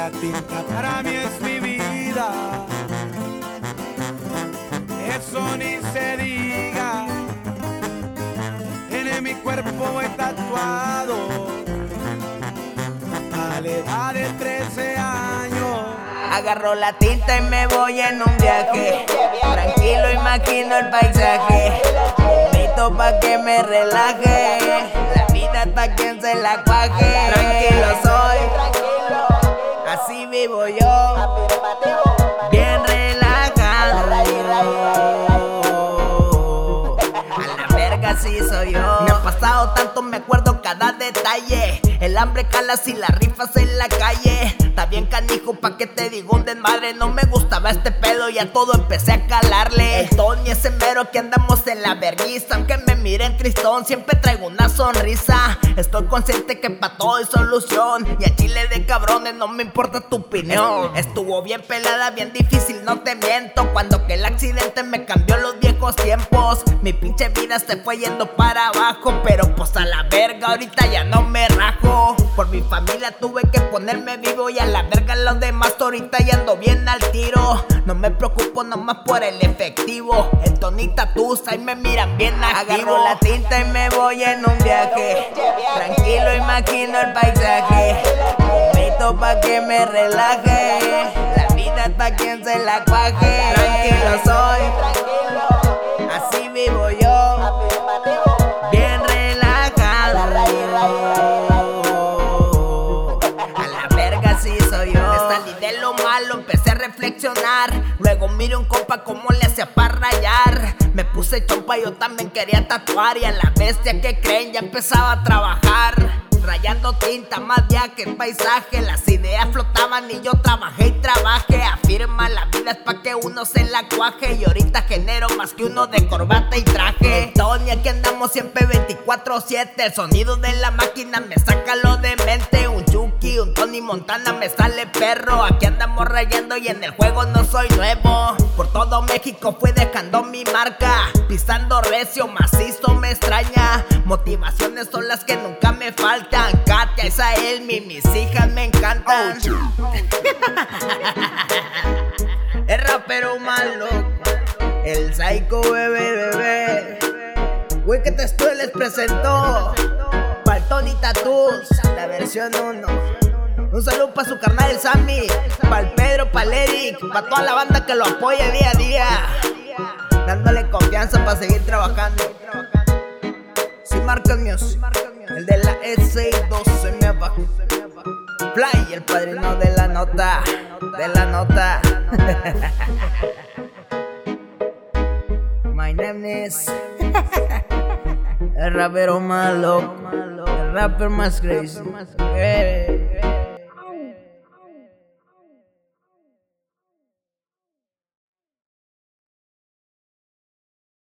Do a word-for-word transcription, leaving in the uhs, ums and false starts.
la tinta para mí es mi vida. Eso ni se diga. En mi cuerpo voy tatuado a la edad de trece años. Agarro la tinta y me voy en un viaje. Tranquilo imagino el paisaje. Invito pa' que me relaje. La vida hasta quien se la cuaje. Tranquilo soy, así vivo yo, bien relajado. A la verga sí soy yo. Me ha pasado tanto, me acuerdo cada detalle. El hambre cala si las rifas en la calle. Está bien canijo, pa' que te digo un desmadre. No me gustaba este pedo y a todo empecé a calarle. El Tony ese mero que andamos en la vergüenza. Aunque me miren tristón, siempre traigo una sonrisa. Estoy consciente que pa' todo hay solución. Y a chile de cabrones no me importa tu opinión. Estuvo bien pelada, bien difícil, no te miento. Cuando que el accidente me cambió los viejos tiempos. Mi pinche vida se fue yendo para abajo. Pero pues a la verga, ahorita ya no me rajo. Por mi familia tuve que ponerme vivo y a la verga los demás, ahorita ya ando bien al tiro. No me preocupo nomás por el efectivo. El Tony Tattoos ahí me miran bien activo. Agarro la tinta y me voy en un viaje. Tranquilo imagino el paisaje. Invito pa' que me relaje. La vida hasta quien se la cuaje. Tranquilo soy, así vivo yo, bien relajado. A la verga sí soy yo. Me salí de lo malo, empecé a reflexionar. Luego miré un compa como le hacía para rayar. Me puse chompa, yo también quería tatuar. Y a la bestia que creen ya empezaba a trabajar. Rayando tinta, más viaje, paisaje. Las ideas flotaban y yo trabajé y trabajé. Afirma, la vida es pa' que uno se la cuaje. Y ahorita genero más que uno de corbata y traje. Tony, aquí andamos siempre veinticuatro siete. El sonido de la máquina me saca lo de mente. Un Chucky, un Tony Montana, me sale perro. Aquí andamos rayando y en el juego no soy nuevo. Por todo México fui dejando mi marca. Pisando recio, macizo, me extraña. Motivaciones son las que nunca me faltan. Katia, Isael, mi, mis hijas me encantan. El rapero malo, el psycho bebé bebé. Güey que te estoy les presentó pa'l Tony Tattoos, la versión uno. Un saludo pa' su carnal el Sammy, pa'l Pedro, pa'l Eric, pa' toda la banda que lo apoya día a día, dándole confianza pa' seguir trabajando. Si marcas míos, el de la S doce me abajo. Fly, el padrino de la nota, de la nota. My name is el rapero malo, el rapper más crazy. Hey.